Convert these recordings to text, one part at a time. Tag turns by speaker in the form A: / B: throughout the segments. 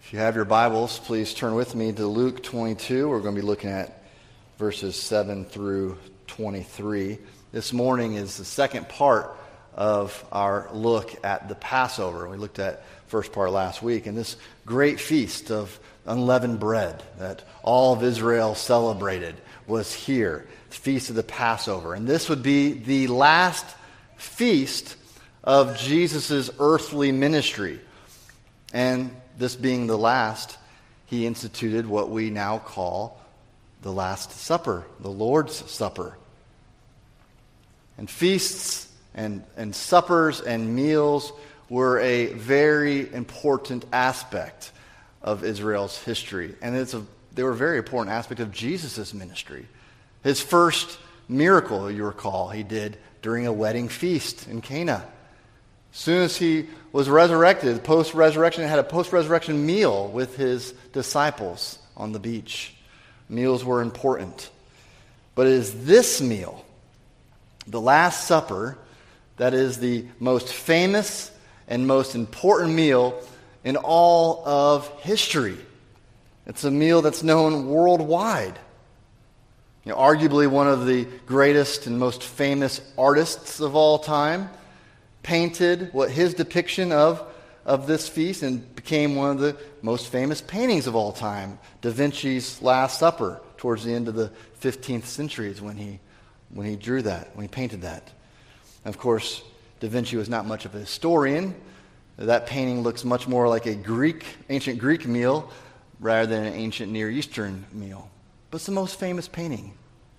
A: If you have your Bibles, please turn with me to Luke 22. We're going to be looking at verses 7 through 23. This morning is the second part of our look at the Passover. We looked at first part last week, and this great feast of unleavened bread that all of Israel celebrated was here, the Feast of the Passover. And this would be the last feast of Jesus' earthly ministry. And this being the last, he instituted what we now call the Last Supper, the Lord's Supper. And feasts and suppers and meals were a very important aspect of Israel's history. And they were a very important aspect of Jesus' ministry. His first miracle, you recall, he did during a wedding feast in Cana. As soon as he was resurrected, post-resurrection, he had a post-resurrection meal with his disciples on the beach. Meals were important. But it is this meal, the Last Supper, that is the most famous and most important meal in all of history. It's a meal that's known worldwide. Arguably one of the greatest and most famous artists of all time painted what his depiction of this feast and became one of the most famous paintings of all time, Da Vinci's Last Supper, towards the end of the 15th century is when he drew that, when he painted that. And of course, Da Vinci was not much of a historian. That painting looks much more like a ancient Greek meal rather than an ancient Near Eastern meal. But it's the most famous painting.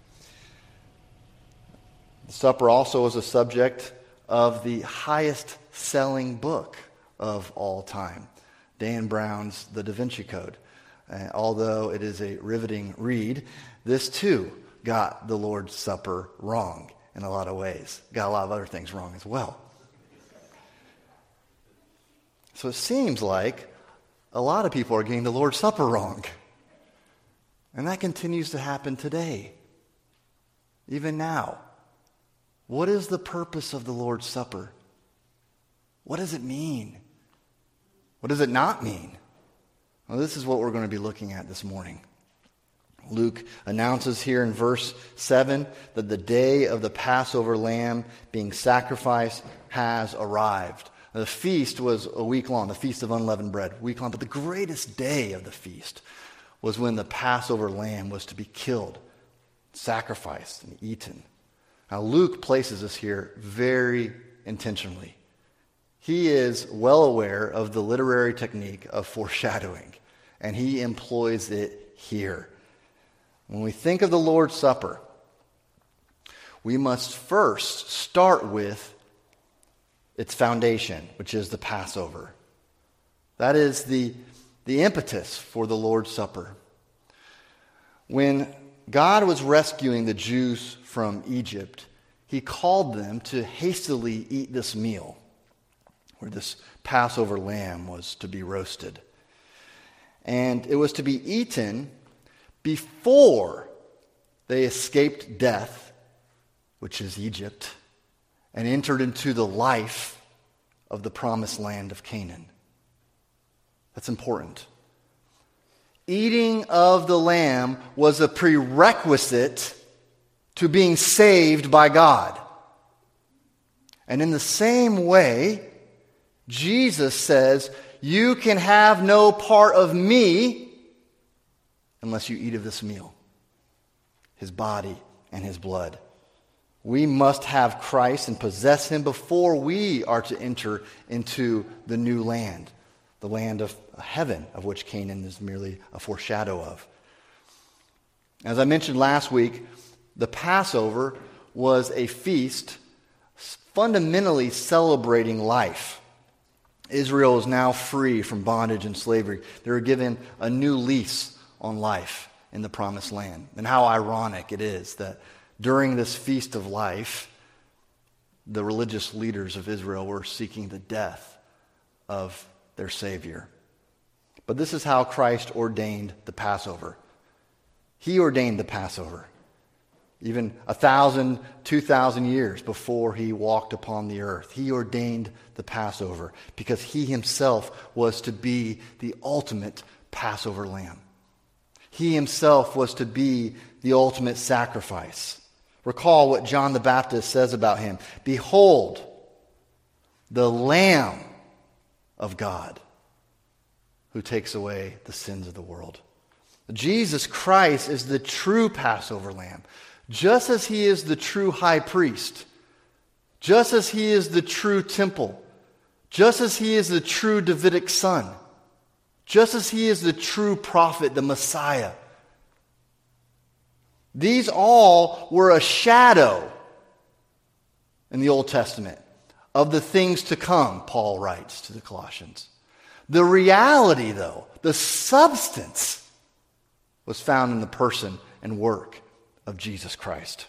A: The supper also is a subject of the highest selling book of all time, Dan Brown's The Da Vinci Code. Although it is a riveting read, this too got the Lord's Supper wrong in a lot of ways. Got a lot of other things wrong as well. So it seems like a lot of people are getting the Lord's Supper wrong. And that continues to happen today, even now. What is the purpose of the Lord's Supper? What does it mean? What does it not mean? Well, this is what we're going to be looking at this morning. Luke announces here in verse 7 that the day of the Passover lamb being sacrificed has arrived. The feast was a week long, the Feast of Unleavened Bread, a week long, but the greatest day of the feast was when the Passover lamb was to be killed, sacrificed, and eaten. Now, Luke places us here very intentionally. He is well aware of the literary technique of foreshadowing, and he employs it here. When we think of the Lord's Supper, we must first start with its foundation, which is the Passover. That is the impetus for the Lord's Supper. When God was rescuing the Jews from Egypt, he called them to hastily eat this meal, where this Passover lamb was to be roasted. And it was to be eaten before they escaped death, which is Egypt, and entered into the life of the promised land of Canaan. That's important. Eating of the lamb was a prerequisite to being saved by God. And in the same way, Jesus says, you can have no part of me unless you eat of this meal, his body and his blood. We must have Christ and possess him before we are to enter into the new land, the land of heaven, of which Canaan is merely a foreshadow of. As I mentioned last week, the Passover was a feast fundamentally celebrating life. Israel is now free from bondage and slavery. They were given a new lease on life in the promised land. And how ironic it is that during this feast of life, the religious leaders of Israel were seeking the death of their Savior. But this is how Christ ordained the Passover. He ordained the Passover. Even 1,000, 2,000 years before he walked upon the earth, he ordained the Passover because he himself was to be the ultimate Passover lamb. He himself was to be the ultimate sacrifice. Recall what John the Baptist says about him. Behold, the Lamb of God who takes away the sins of the world. Jesus Christ is the true Passover lamb. Just as he is the true high priest, just as he is the true temple, just as he is the true Davidic son, just as he is the true prophet, the Messiah. These all were a shadow in the Old Testament of the things to come, Paul writes to the Colossians. The reality, though, the substance, was found in the person and work of Jesus Christ.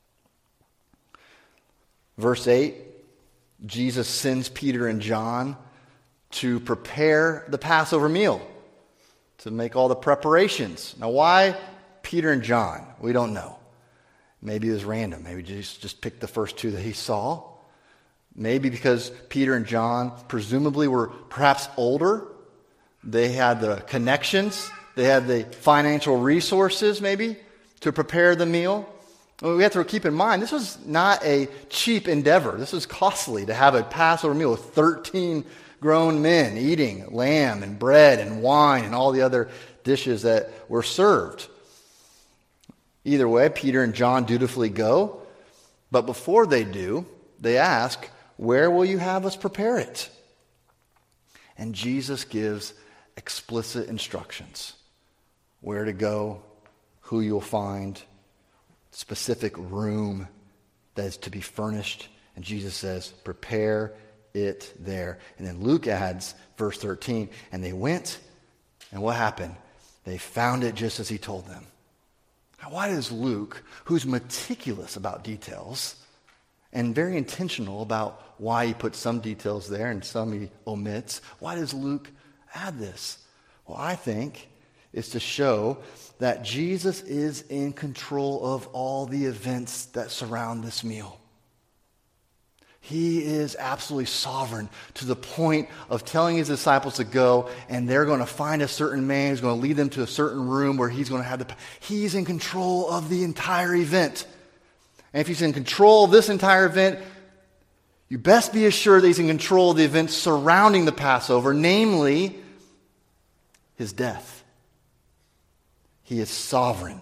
A: Verse 8, Jesus sends Peter and John to prepare the Passover meal, to make all the preparations. Now, why Peter and John? We don't know. Maybe it was random. Maybe Jesus just picked the first two that he saw. Maybe because Peter and John presumably were perhaps older. They had the connections. They had the financial resources, maybe, to prepare the meal. We have to keep in mind, this was not a cheap endeavor. This was costly to have a Passover meal with 13 grown men eating lamb and bread and wine and all the other dishes that were served. Either way, Peter and John dutifully go. But before they do, they ask, where will you have us prepare it? And Jesus gives explicit instructions. Where to go, who you'll find, specific room that is to be furnished. And Jesus says, prepare it there. And then Luke adds, verse 13, and they went, and what happened? They found it just as he told them. Now, why does Luke, who's meticulous about details and very intentional about why he puts some details there and some he omits, why does Luke add this? Well, I think it's to show that Jesus is in control of all the events that surround this meal. He is absolutely sovereign to the point of telling his disciples to go, and they're going to find a certain man who's going to lead them to a certain room where he's going to have he's in control of the entire event. And if he's in control of this entire event, you best be assured that he's in control of the events surrounding the Passover, namely his death. He is sovereign,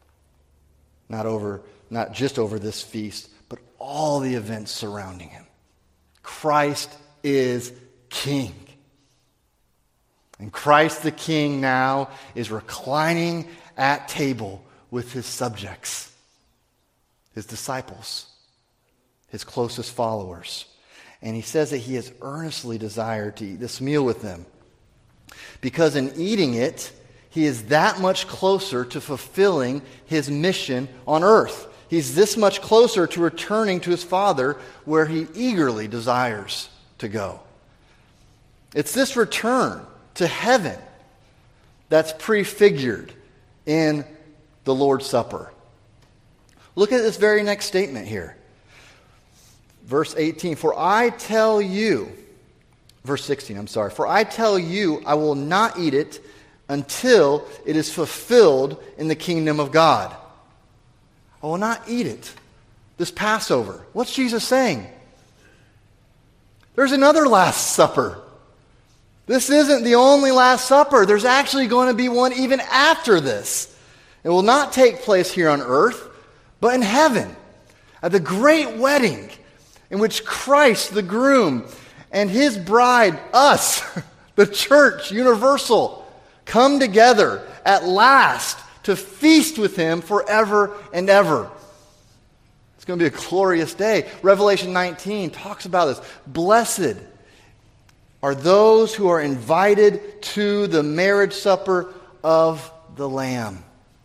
A: not just over this feast, but all the events surrounding him. Christ is King. And Christ the King now is reclining at table with his subjects, his disciples, his closest followers. And he says that he has earnestly desired to eat this meal with them, because in eating it, he is that much closer to fulfilling his mission on earth. He's this much closer to returning to his Father, where he eagerly desires to go. It's this return to heaven that's prefigured in the Lord's Supper. Look at this very next statement here. Verse 18, verse 16, for I tell you, I will not eat it until it is fulfilled in the kingdom of God. I will not eat it. This Passover. What's Jesus saying? There's another Last Supper. This isn't the only Last Supper. There's actually going to be one even after this. It will not take place here on earth, but in heaven, at the great wedding in which Christ, the groom, and his bride, us, the church, universal, come together at last to feast with him forever and ever. It's going to be a glorious day. Revelation 19 talks about this. Blessed are those who are invited to the marriage supper of the Lamb.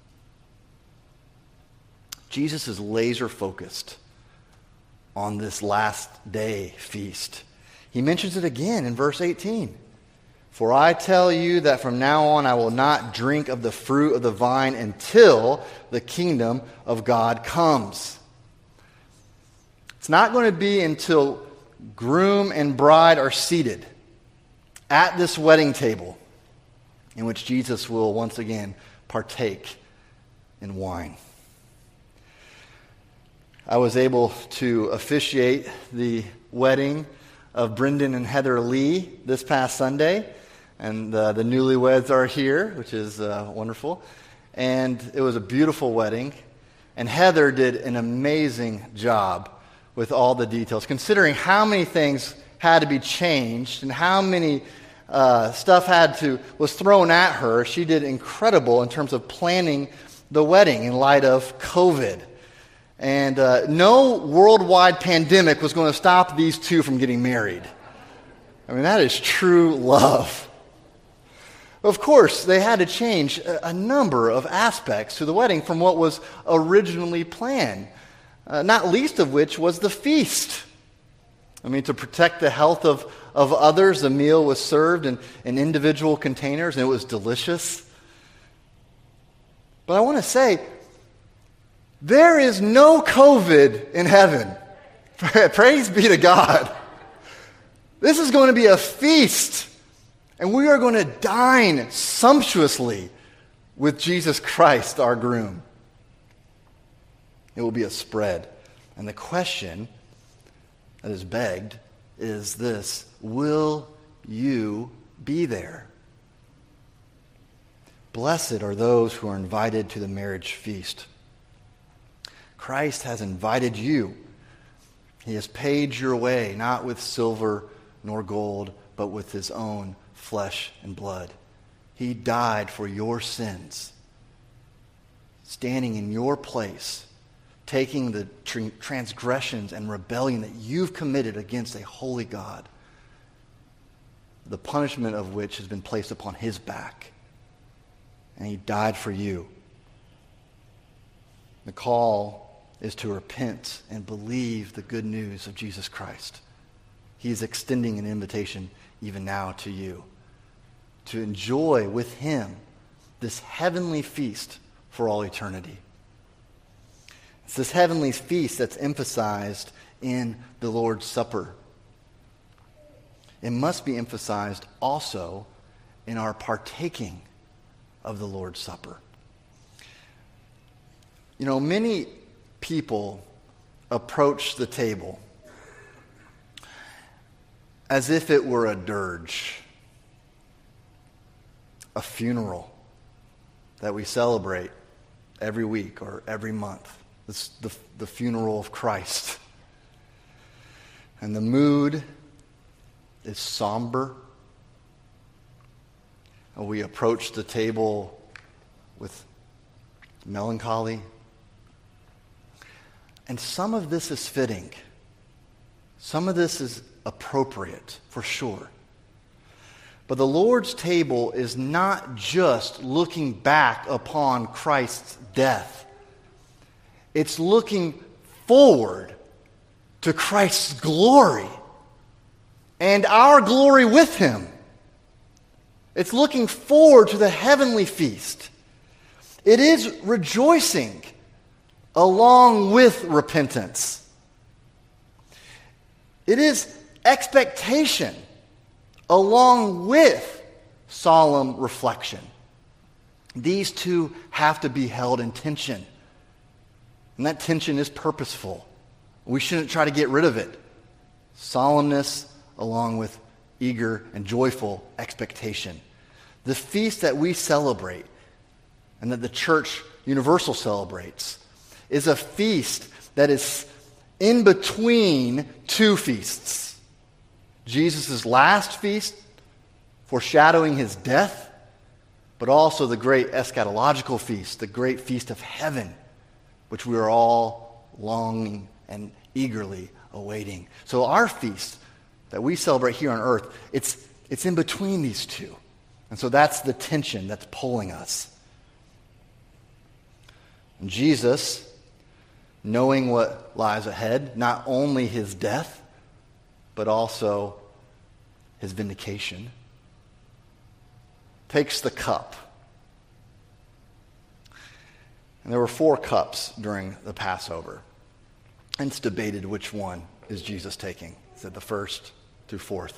A: Jesus is laser focused on this last day feast. He mentions it again in verse 18. For I tell you that from now on I will not drink of the fruit of the vine until the kingdom of God comes. It's not going to be until groom and bride are seated at this wedding table in which Jesus will once again partake in wine. I was able to officiate the wedding of Brendan and Heather Lee this past Sunday. And the newlyweds are here, which is wonderful. And it was a beautiful wedding. And Heather did an amazing job with all the details, considering how many things had to be changed and how many stuff was thrown at her. She did incredible in terms of planning the wedding in light of COVID. And no worldwide pandemic was going to stop these two from getting married. I mean, that is true love. Of course, they had to change a number of aspects to the wedding from what was originally planned, not least of which was the feast. I mean, to protect the health of others, the meal was served in individual containers, and it was delicious. But I want to say, there is no COVID in heaven. Praise be to God. This is going to be a feast. And we are going to dine sumptuously with Jesus Christ, our groom. It will be a spread. And the question that is begged is this: will you be there? Blessed are those who are invited to the marriage feast. Christ has invited you. He has paid your way, not with silver nor gold, but with his own flesh and blood. He died for your sins, standing in your place, taking the transgressions and rebellion that you've committed against a holy God, the punishment of which has been placed upon his back. And he died for you. The call is to repent and believe the good news of Jesus Christ. He is extending an invitation even now to you, to enjoy with him this heavenly feast for all eternity. It's this heavenly feast that's emphasized in the Lord's Supper. It must be emphasized also in our partaking of the Lord's Supper. You know, many people approach the table as if it were a dirge, a funeral that we celebrate every week or every month. It's the funeral of Christ. And the mood is somber. And we approach the table with melancholy. And some of this is fitting. Some of this is appropriate, for sure. But the Lord's table is not just looking back upon Christ's death. It's looking forward to Christ's glory and our glory with him. It's looking forward to the heavenly feast. It is rejoicing along with repentance. It is expectation along with solemn reflection. These two have to be held in tension. And that tension is purposeful. We shouldn't try to get rid of it. Solemnness along with eager and joyful expectation. The feast that we celebrate and that the Church Universal celebrates is a feast that is in between two feasts. Jesus' last feast, foreshadowing his death, but also the great eschatological feast, the great feast of heaven, which we are all longing and eagerly awaiting. So our feast that we celebrate here on earth, it's in between these two. And so that's the tension that's pulling us. And Jesus, knowing what lies ahead, not only his death, but also his vindication, takes the cup. And there were 4 cups during the Passover. And it's debated which one is Jesus taking. Is it the first through 4th?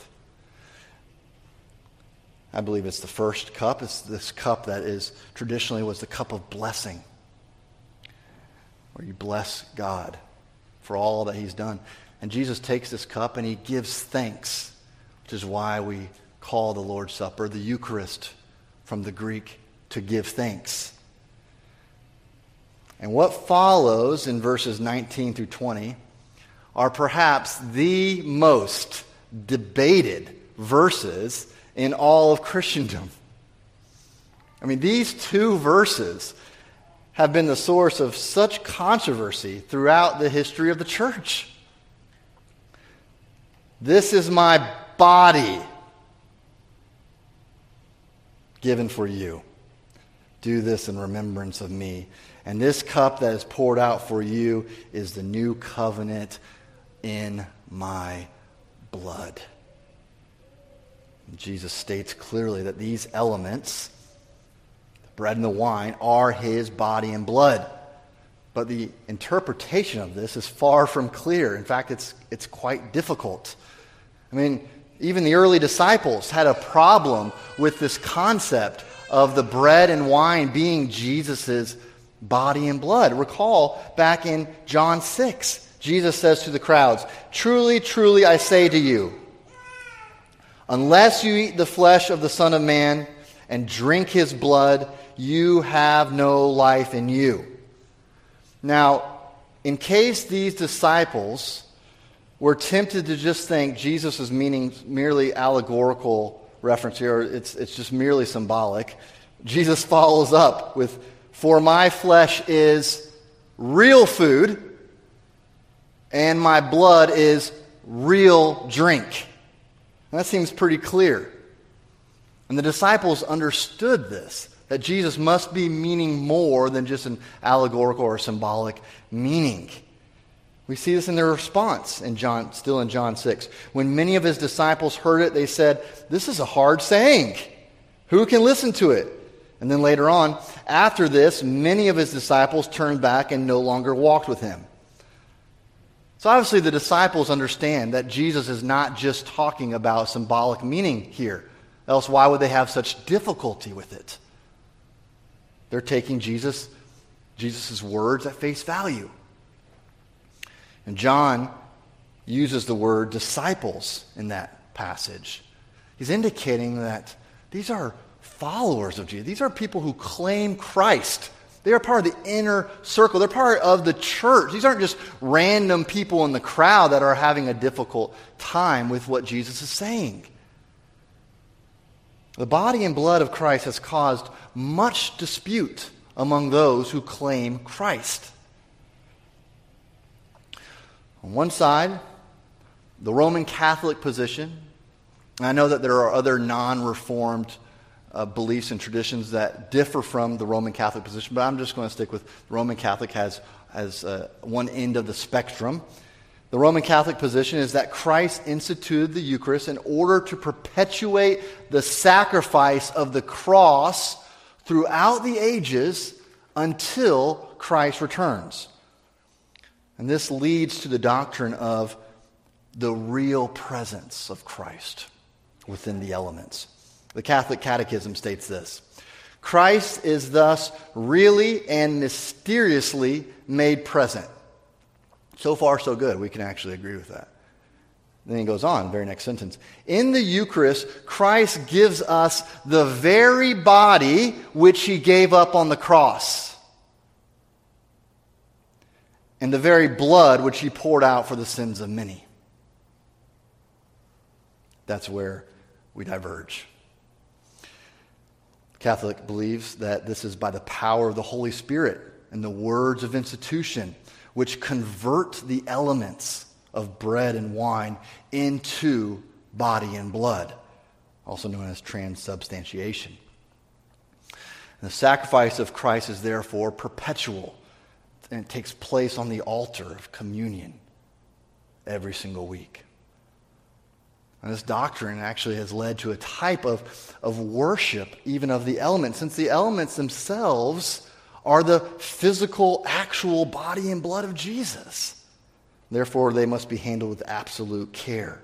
A: I believe it's the first cup. It's this cup that is traditionally was the cup of blessing, where you bless God for all that he's done. And Jesus takes this cup and he gives thanks, which is why we call the Lord's Supper the Eucharist, from the Greek, to give thanks. And what follows in verses 19 through 20 are perhaps the most debated verses in all of Christendom. I mean, these 2 verses have been the source of such controversy throughout the history of the church. This is my body given for you. Do this in remembrance of me. And this cup that is poured out for you is the new covenant in my blood. And Jesus states clearly that these elements, the bread and the wine, are his body and blood. But the interpretation of this is far from clear. In fact, it's quite difficult. I mean, even the early disciples had a problem with this concept of the bread and wine being Jesus' body and blood. Recall back in John 6, Jesus says to the crowds, "Truly, truly, I say to you, unless you eat the flesh of the Son of Man and drink his blood, you have no life in you." Now, in case these disciples were tempted to just think Jesus is meaning merely allegorical reference here, it's just merely symbolic, Jesus follows up with, "For my flesh is real food, and my blood is real drink." And that seems pretty clear. And the disciples understood this, that Jesus must be meaning more than just an allegorical or symbolic meaning. We see this in their response still in John 6. When many of his disciples heard it, they said, "This is a hard saying. Who can listen to it?" And then later on, after this, many of his disciples turned back and no longer walked with him. So obviously the disciples understand that Jesus is not just talking about symbolic meaning here. Else why would they have such difficulty with it? They're taking Jesus' words at face value. And John uses the word disciples in that passage. He's indicating that these are followers of Jesus. These are people who claim Christ. They are part of the inner circle. They're part of the church. These aren't just random people in the crowd that are having a difficult time with what Jesus is saying. The body and blood of Christ has caused much dispute among those who claim Christ. On one side, the Roman Catholic position. And I know that there are other non-Reformed beliefs and traditions that differ from the Roman Catholic position, but I'm just going to stick with the Roman Catholic as one end of the spectrum. The Roman Catholic position is that Christ instituted the Eucharist in order to perpetuate the sacrifice of the cross throughout the ages until Christ returns. And this leads to the doctrine of the real presence of Christ within the elements. The Catholic Catechism states this: Christ is thus really and mysteriously made present. So far, so good. We can actually agree with that. Then he goes on, very next sentence. In the Eucharist, Christ gives us the very body which he gave up on the cross, and the very blood which he poured out for the sins of many. That's where we diverge. Catholic believes that this is by the power of the Holy Spirit and the words of institution, which convert the elements of bread and wine into body and blood, also known as transubstantiation. And the sacrifice of Christ is therefore perpetual, and it takes place on the altar of communion every single week. And this doctrine actually has led to a type of worship, even of the elements, since the elements themselves are the physical, actual body and blood of Jesus. Therefore, they must be handled with absolute care.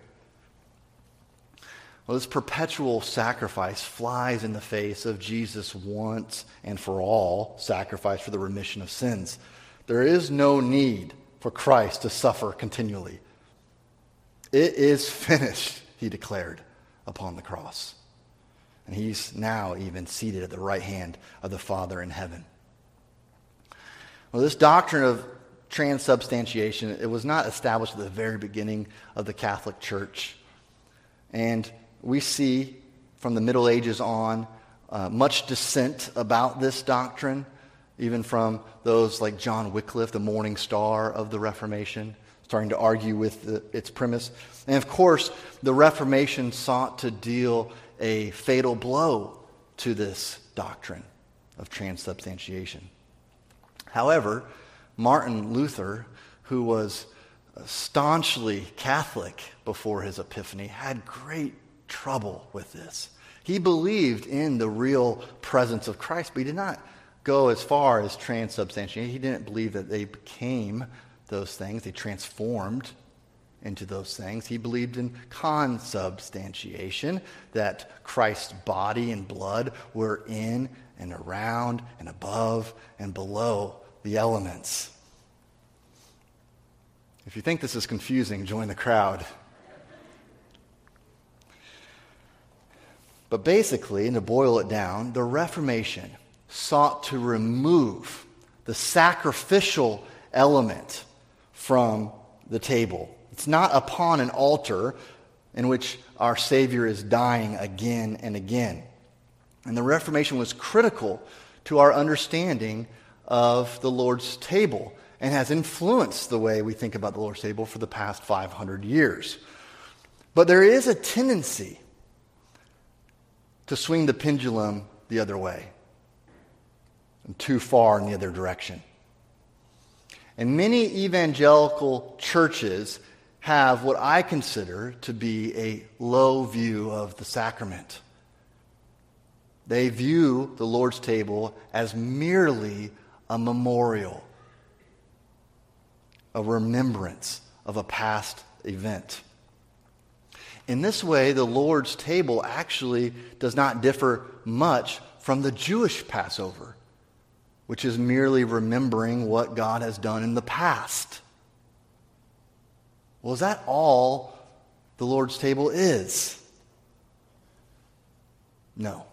A: Well, this perpetual sacrifice flies in the face of Jesus' once and for all sacrifice for the remission of sins. There is no need for Christ to suffer continually. It is finished, he declared upon the cross. And he's now even seated at the right hand of the Father in heaven. Well, this doctrine of transubstantiation, it was not established at the very beginning of the Catholic Church. And we see from the Middle Ages on much dissent about this doctrine, even from those like John Wycliffe, the morning star of the Reformation, starting to argue with its premise. And of course, the Reformation sought to deal a fatal blow to this doctrine of transubstantiation. However, Martin Luther, who was staunchly Catholic before his epiphany, had great trouble with this. He believed in the real presence of Christ, but he did not go as far as transubstantiation. He didn't believe that they became those things. They transformed into those things. He believed in consubstantiation, that Christ's body and blood were in and around and above and below the elements. If you think this is confusing, join the crowd. But basically, and to boil it down, the Reformation sought to remove the sacrificial element from the table. It's not upon an altar in which our Savior is dying again and again. And the Reformation was critical to our understanding of the Lord's table and has influenced the way we think about the Lord's table for the past 500 years. But there is a tendency to swing the pendulum the other way, and too far in the other direction. And many evangelical churches have what I consider to be a low view of the sacrament. They view the Lord's table as merely a memorial, a remembrance of a past event. In this way, the Lord's table actually does not differ much from the Jewish Passover, which is merely remembering what God has done in the past. Well, is that all the Lord's table is? No.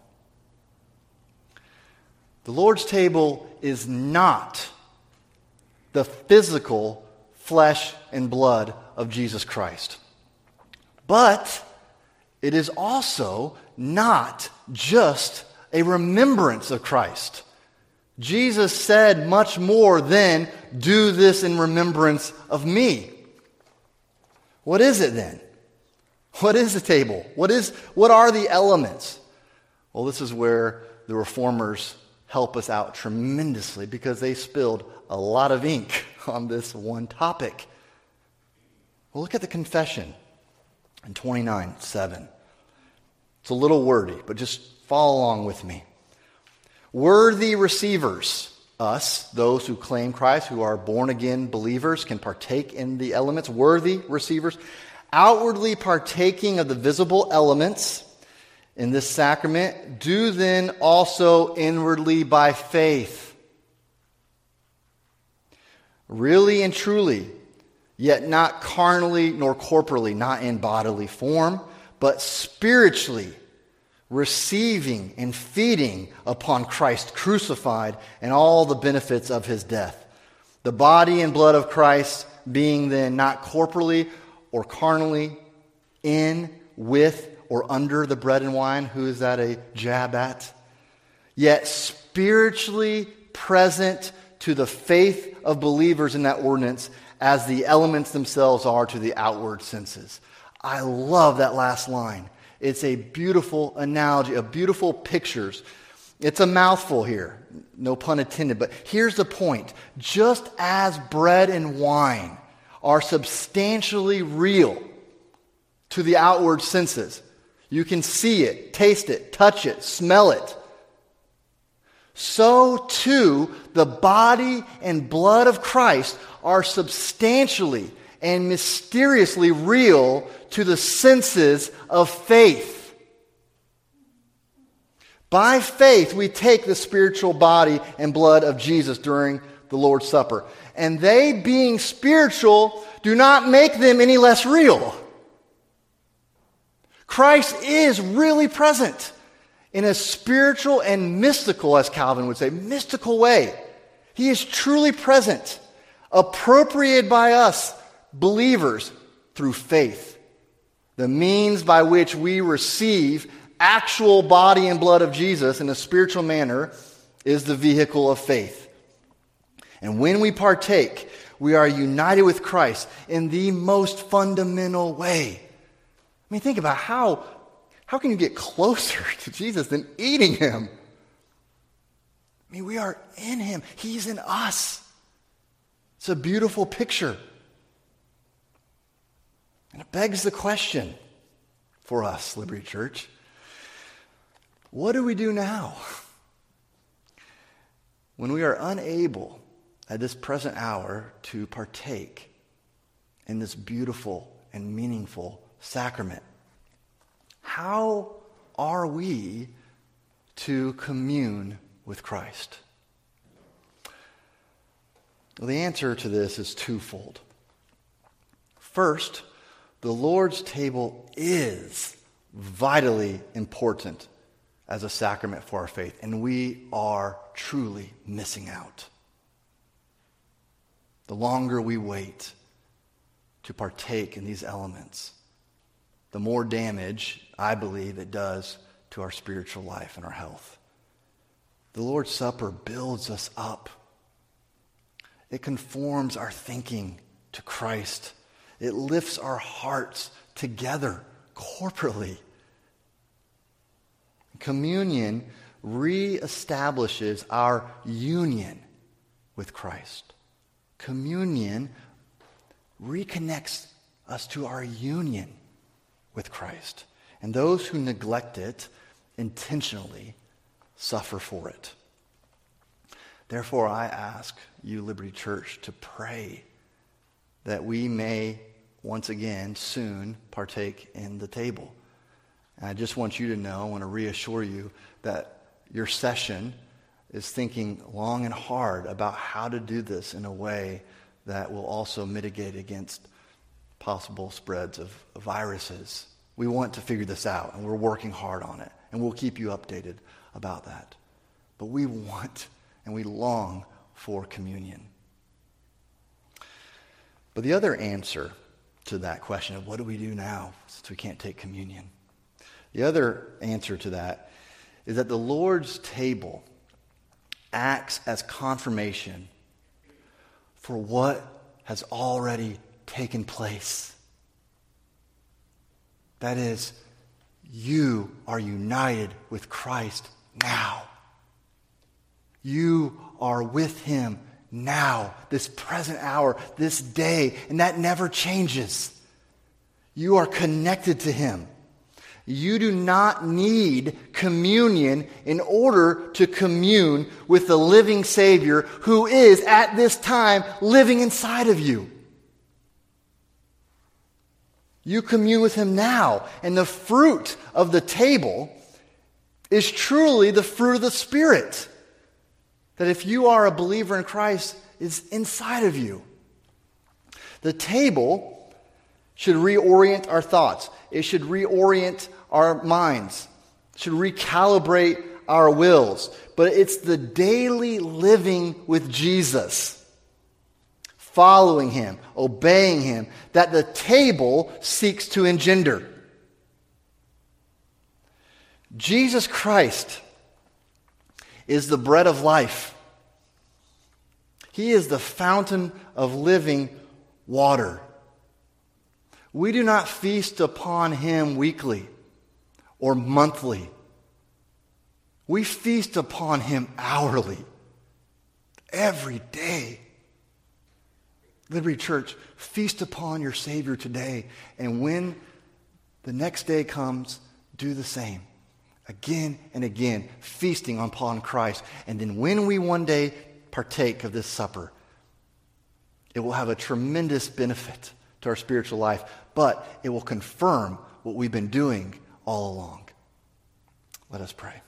A: The Lord's table is not the physical flesh and blood of Jesus Christ. But it is also not just a remembrance of Christ. Jesus said much more than, "Do this in remembrance of me." What is it then? What is the table? What are the elements? Well, this is where the Reformers help us out tremendously, because they spilled a lot of ink on this one topic. Well, look at the confession in 29:7. It's a little wordy, but just follow along with me. Worthy receivers, us, those who claim Christ, who are born-again believers, can partake in the elements. Worthy receivers, outwardly partaking of the visible elements in this sacrament, do then also inwardly by faith. Really and truly, yet not carnally nor corporally, not in bodily form, but spiritually, receiving and feeding upon Christ crucified and all the benefits of his death. The body and blood of Christ being then not corporally or carnally in, with, or under the bread and wine. Who is that a jab at? Yet spiritually present to the faith of believers in that ordinance as the elements themselves are to the outward senses. I love that last line. It's a beautiful analogy, a beautiful pictures. It's a mouthful here, no pun intended, but here's the point. Just as bread and wine are substantially real to the outward senses. You can see it, taste it, touch it, smell it. So too, the body and blood of Christ are substantially and mysteriously real to the senses of faith. By faith, we take the spiritual body and blood of Jesus during the Lord's Supper. And they, being spiritual, do not make them any less real. Christ is really present in a spiritual and mystical, as Calvin would say, mystical way. He is truly present, appropriated by us, believers, through faith. The means by which we receive actual body and blood of Jesus in a spiritual manner is the vehicle of faith. And when we partake, we are united with Christ in the most fundamental way. I mean, think about how can you get closer to Jesus than eating him? I mean, we are in him. He's in us. It's a beautiful picture. And it begs the question for us, Liberty Church. What do we do now when we are unable at this present hour to partake in this beautiful and meaningful sacrament? How are we to commune with Christ? Well, the answer to this is twofold. First, the Lord's table is vitally important as a sacrament for our faith, and we are truly missing out. The longer we wait to partake in these elements, the more damage, I believe, it does to our spiritual life and our health. The Lord's Supper builds us up. It conforms our thinking to Christ. It lifts our hearts together corporately. Communion reestablishes our union with Christ. Communion reconnects us to our union with Christ. And those who neglect it intentionally suffer for it. Therefore, I ask you, Liberty Church, to pray that we may once again soon partake in the table. And I just want you to know, I want to reassure you that your session is thinking long and hard about how to do this in a way that will also mitigate against possible spreads of viruses. We want to figure this out, and we're working hard on it, and we'll keep you updated about that. But we want and we long for communion. But the other answer to that question of what do we do now since we can't take communion? The other answer to that is that the Lord's table acts as confirmation for what has already taken place. That is, you are united with Christ now. You are with him now, this present hour, this day, and that never changes. You are connected to him. You do not need communion in order to commune with the living Savior who is at this time living inside of you. You commune with him now, and the fruit of the table is truly the fruit of the Spirit. That if you are a believer in Christ, is inside of you. The table should reorient our thoughts. It should reorient our minds. It should recalibrate our wills. But it's the daily living with Jesus, following him, obeying him, that the table seeks to engender. Jesus Christ is the bread of life. He is the fountain of living water. We do not feast upon him weekly or monthly. We feast upon him hourly, every day. Liberty Church, feast upon your Savior today. And when The next day comes, do the same. Again and again, feasting upon Christ. And then when we one day partake of this supper, it will have a tremendous benefit to our spiritual life, but it will confirm what we've been doing all along. Let us pray.